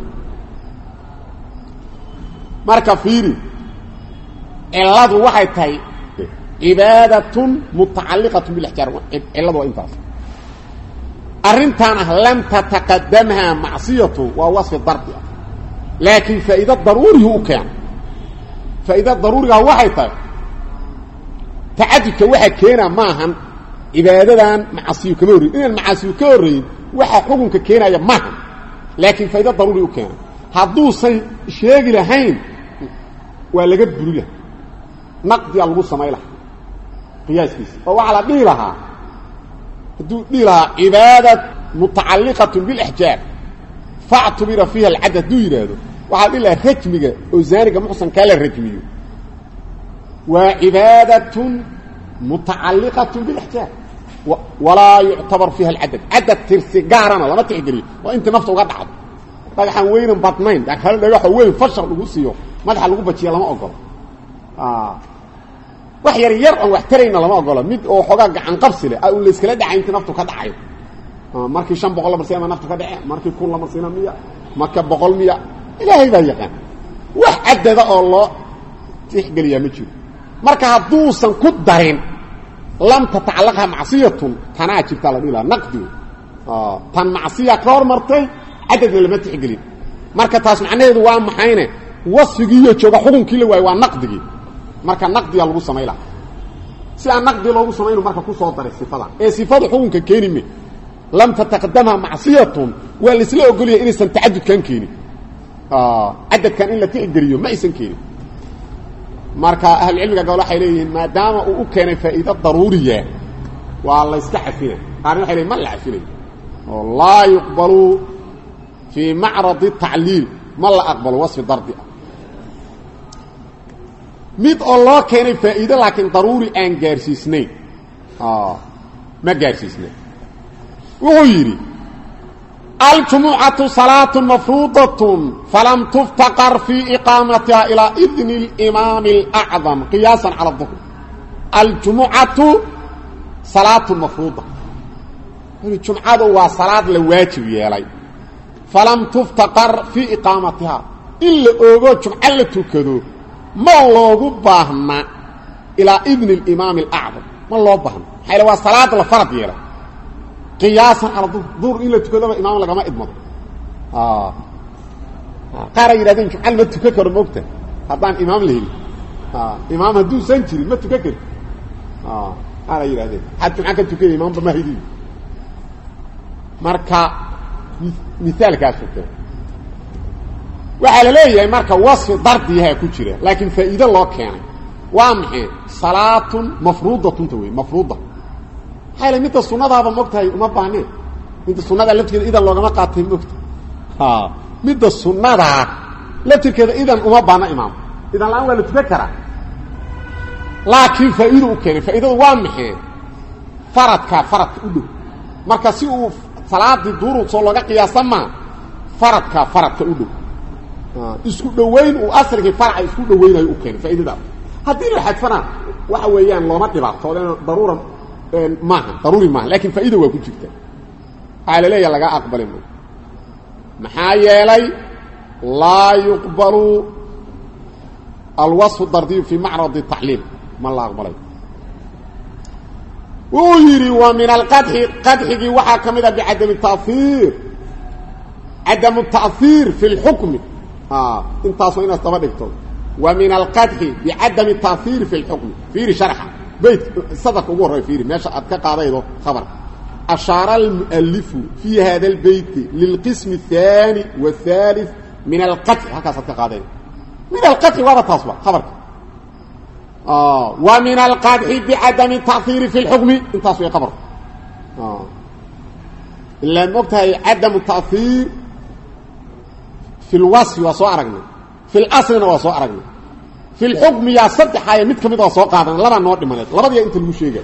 marka fiiri ciladu waxay tahay cibaadatun mutacalliqatun bil ihjar ciladu waa intaas arrintan lam tataqaddamha ma'siyatu wa wasf darbi laakin fa'ida daruri hu kan fa'ida daruriga waxay tahay ta'addudka waxa keena maahan cibaadadan macaasiyo kama horeyn in macaasiyo ka horeyn waxa xukunka keenaya maahan laakin fa'ida daruri u keena hadduu say sheegi lahayn waa laga buriya naqdi lagu sameeyla qiyaaskiisa oo waxa la dhigi lahaa haduu dhigi lahaa cibaadad mutacalliqatun bil ihjar fa'tubira fiha al-adad yiraado waxa dhigi lahaa rajmiga oo zaaniga muxsan kala rajmiyo waa cibadatun mutacalliqatun bil ihjar wala yu'tabar fiha al-adad adad tirsigaarana lama tixgeliyo oo inta nafta uga dhacdo dhagaxan weyn badnayn dhagax dhagax weyn fashal lagu siiyo madaxa lagu bajiyo lama ogolo wax yar yar oo wax tarayna lama ogolo mid oo xogaa gacan qabsi leh oo la iskala dhacay inta naftu ka dhacay markii 500 la marsiina naftu ka dhacay markii 100 la marsiina 100 marka 100 ilaahay baa yaqaan wax adada oo loo tixgeliya ma jiro marka haduusan ku darin lam tatacallaqha ma'siyatun kana jirta la dhila naqdi tan ma'siya ka hormartay adada lama tixgelin marka taas macnaheedu waa maxayne wasfigiyo jooga xukunkii la waay waa naqdigi marka naqdiga lagu sameeyla si aan naqdi loogu sameeyno marka ku soo daray sifada ee sifadu xukunka keenime lam tataqaddama ma'siyatun wal isla ogoliyo inaysan ta'addud kan keenin adad kan in la tixgeliyo ma aysan keenin marka ahli cilmiga gawla waxay leeyihiin maadaama uu keenay faa'iido daruuriya waa la iska xafina qaar waxay leeyihiin ma la xafilay la yuqbalu fi ma'rad at-ta'lil ma la aqbalo wasf dardi mid oo loo keenay faa'iido laakiin daruuri aan gaarsiisnayn ma gaarsiisnayn wuxuu yiri al-jumu'atu salatun mafruudatun falam tuftaqar fi iqamatiha ila idni al-imam al-a'zam qiyasan ala dhuhr al-jumu'atu salatun mafruuda al-jum'adu waa salaad la waajib yeelay falam tuftaqar fi iqamatiha illa ogo jum'a la tukado ma loogu baahna ila idni al-imam al-a'zam ma loo baahna hayla waa salaad la farad yeelay qiyaasan ala dhuhr illa tukado imaam lagama idmado qaar yiraahdeen jum'a ma tukado moogta haddaan imaam leeyahay imaam haduu san jirin ma tukado qaar yiraahdeen had jum'a ka tukado imaam ba ma haydi marka مثالكاas waxa la leeyahay marka wasf dardiha ku jira laakiin faa'iido loo keenay waa maxay salaatun mafruudatun tawi mafruuda hayla mid sunnadaaba mogtahay uma baahne mid sunnada lafteeda idan loogama qaatay mogta mid sunnada lafteeda idan uma baahna imaam idan la wala tafakara laakiin faa'iido u keenay faa'iidadu waa maxay faradka u dhow marka si uu salaadi duuru soo laga qiyaasama faradka u dhow isku dhaweyn uu asriga farca isku dhaweynayo u keenay faa'iidada hadii la xadfana waxa weeyaan looma dhibaatoodan daruuri ma laakiin faa'iido waa ku jirta xaalay laga aqbalay maxaa yeelay la yuqbalu alwasf dardi fi ma'rad at-ta'lil ma la aqbalay ويري ومن قدحه وحا كميدا بعدم التأثير عدم التأثير في الحكم انت اصلا استبدلتم ومن القدح بعدم التأثير في الحكم في شرحه بيت صدق وقرأ فيه ماشي أتكاقاضيه خبر أشار المؤلف في هذا البيت للقسم الثاني والثالث من القدح هكذا أتكاقاضيه من القدح وهذا تصبح خبرك ومن القدح بعدم التأثير في الحكم انتصوي قبر إلا المقتهي عدم التأثير في الوصف وصوارقنا في الأصل وصوارقنا في الحكم يا صدح هاي مد كميد سو قادن لبا نو دمنت لبديا انت لو شيغا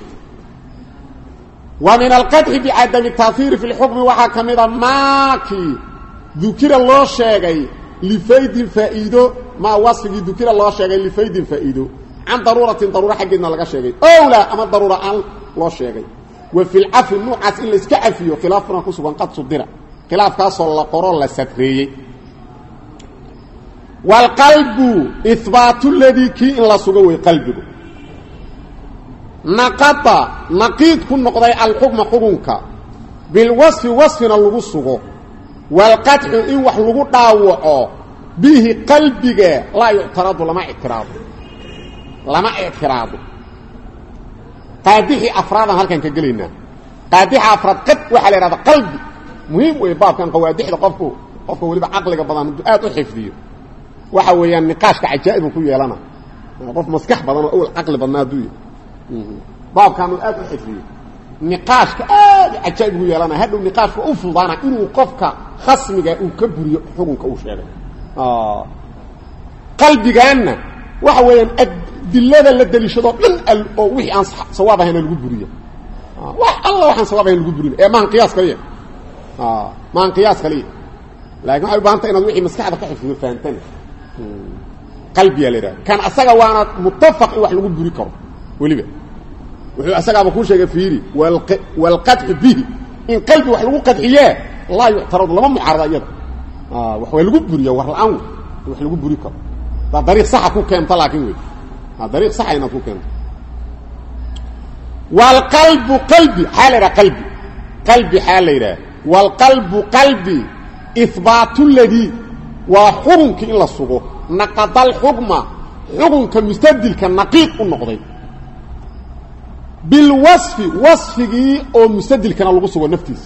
ومن القدح بعدم التاثير في الحكم وحا كميد ماكي ذكر الله شيغي لفيد فائده ما وصف ذكر الله شيغي لفيد فائده عن ضروره حقنا لغا شيغي او لا اما ضروره ان لو شيغي وفي العفو نوعاس ان اسك عفيو خلافنا كسبن قد صدر خلاف كاسو لا قرون لا سكريي والقلب اثبات الذي كي ان لا سغوي قلبه نقيد كن نقضي الحكم حكمك بالوصف وصفنا لو سغو والقطع ان wax lagu dhaawaco bihi qalbiga la yu'tarad lama i'tirad qaadihi afraada halkan ka galina qaadihi afraad qad waxa la yiraahdaa qalbi muhiim way baabkan qawaadixda qofku waliba aqliga badan aad u xifdiyo waxa weeyaan niqaashka ajaa'ib ku yeelana qof maskax badan oo aqli badan aduuyo baabkan aad u xifdiyo niqaashka aad ajaa'ib ku yeelana hadhow niqaashku u fudaana inuu qofka khasmiga uu ka buriyo xukunka uu sheegay qalbigaana waxa weeyaan adillada la dalishado dhan oo wixii aan sawaabahayna lagu buriyo wax Allah waxaan sawaabahayna lagu buriyo ee maan qiyaas kaliya maan qiyaas kaliya laakiin waxa u baahan tahay inaad wixii maskaxda ka xifdiyo fahantan qalbiga leeyahay kan asaga waana muttafaq wax lagu buri karo waliba wuxuu asaga ku sheegay fiiri wal qadh bihi in qalbi wax lagu qadxiyaa la yu'tarad lama mu'arada iyada wax way lagu buriyo war la'aan wax lagu buri karo da dariiq sax ku keento laakiin way dariiq sax ayna ku keento wal qalbu qalbi halira qalbi halira wal qalbu qalbi ithbatu alladhi wa hukmki in la sugo naqadal hukma xukunka mustadilka naqiid u noqday bil wasfi oo mustadilkana lagu sugo naftiisa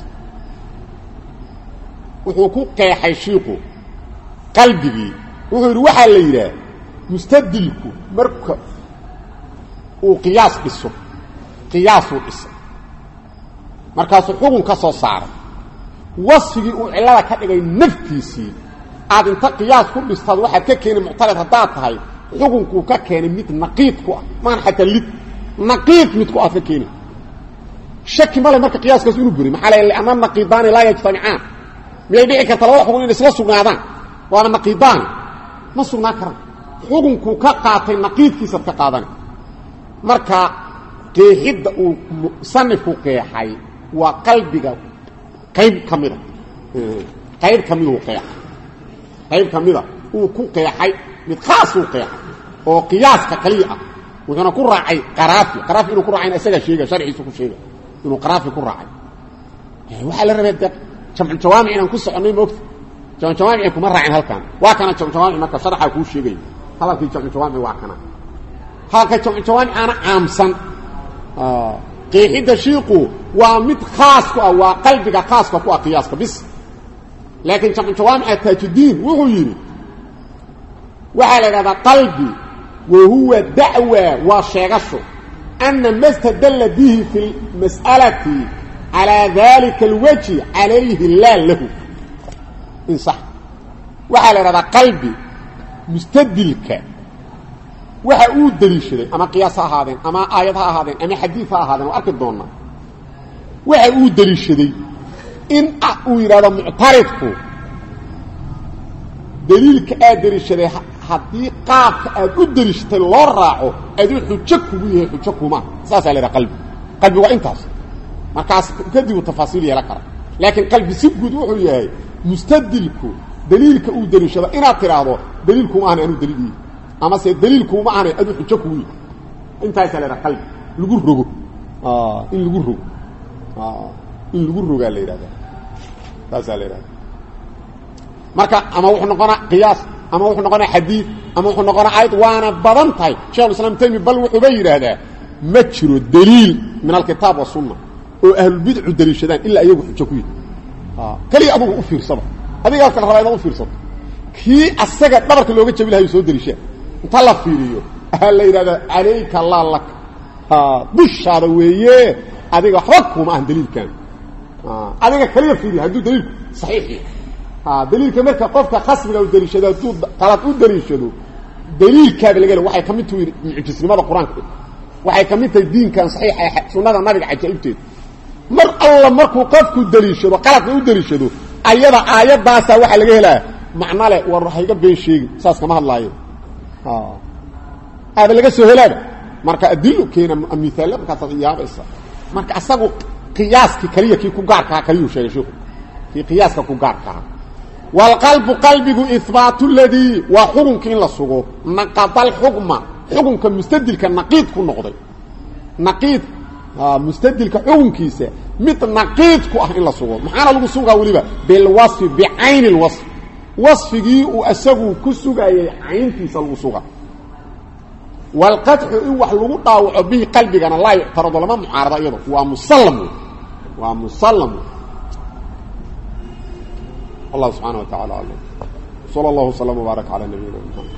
wuxuu ku qeexay shiiqu qalbigi wuxuu waxa la yiraahdaa mustadilku marka uu qiyaas dhiso markaas xukun ka soo saaray wasfigi uu cilada ka dhigay naftiisii aad inta qiyaas ku dhistad waxa ka keenay mu'tarad hadaa tahay xukunku ka keenay mid naqiid ku ah maan xataa lid naqiid mid ku ah ka keenay shaki male marka qiyaaskaas inuu buri maxaa la ilaa anna naqiidan la yajtamicaan miyay dhici karta laba xukun in isla sugnaadaan waa naqiidan ma sugnaa karaan xukunku ka qaatay naqiidkiisa ka qaadan marka qeexida uu sanifu qeexay waa qalbiga qayb kamida uu qeexay uu ku qeexay mid khaas uu qeexay oo qiyaaska kaliya wuxuuna ku raacay qaraafi inuu ku raacay isaga sheega sharciisu ku sheega inuu qaraafi ku raacay waxa la rabaa jamcu jawaamic inaan ku soconay moogta jamcu jawaamic kuma raacin halkan waa kana jamcu jawaamic marka sharxa ku sheegay halkii jamcu jawaamic waa kana halka jamcu jawaamic ana aamsan qeexida shiiqu waa mid khaas ku ah waa qalbiga khaaska ku ah qiyaaska bis laakiin jamcu jawaamic tajudiin wuxuu yiri waxa la yiraahdaa qalbi وهو دعوة وشيغشو أن ما استدل به في المسألة على ذلك الوجه عليه لا له إن صح وعلى هذا قلبي مستدلك وحاود دليش أما قياسها هذين أما آياتها هذين أما حديثها هذين وأكد دوننا وحاود دليش إن أقوير هذا معترضك دليلك آدريش haddii qaabka aad u diristay loo raaco aduu xujo kugu yahay xujo kuma saas la qalbi waa intaas markaas kadib tafaasiil yeela kara laakiin qalbi si guud wuxuu yahay mustadilku daliilka uu dirishada inaad tiraahdo daliilku ma aanu daliilii ama se daliilku ma aanu aduu xujo kugu yahay intaas la qalbi lagu rogo in lagu roga la yiraahdo saas la yiraahdo marka ama wuxuu noqonaa qiyaas ama wuxuu noqonaa xadiid ama wuxuu noqonaa aayad waana badan tahay sheekh islaam taymi bal wuxuu ba yiraahdaa ma jiro daliil min alkitaab wa sunna oo ahlul bid'u daliishadaan illa ayagu xujo ku yihiin kali abu u fiirsada adiga kala rabayda u fiirsada ki asaga dhabarka looga jabi lahayo soo daliishaa inta la fiiriyo la yiraahdaa alayka allah lak bushara weeye adiga waxba kuma aan daliilkan adiga kaliya fiiriyo haduu daliil saxiix دليل كمركا قفك خصمنا ودليشدو قالت ودليشدو daliilkaaba laga helo waxay ka mid tahay mucjisnimada quraanka waxay ka mid tahay diinkan saxiix ah sunnada nabiga cajaa'ibteed mar alla markuu qofku daliishado qalad uu daliishado ayada aayadaas waxa laga helaa macna leh war hayga been sheegi saas kama hadlaayo aaba laga soo helaa marka adilu keena misaal ka tadiyaabaysa marka asagu qiyaaski kaliya ki ku gaarka kaliya sheegay sheekhu fi qiyaaska ku gaarka wal qalbu qalbigu ithbaatu alladhi wa hukmki la sugo naqadal hukma hukmka mustadilka naqid ku noqday naqid mustadilka hukmkiisa mid naqid ku ah in la sugo maxana lagu sugaa waliba bil wasf bi ayn al wasf wasfigi uu asagu ku sugayay ayntiisa lagu sugaa wal qadhu wax lagu daawaco bi qalbigana la yaqtarado lama muarada iyado waa musallam الله سبحانه وتعالى صلى الله وسلم وبارك على نبينا محمد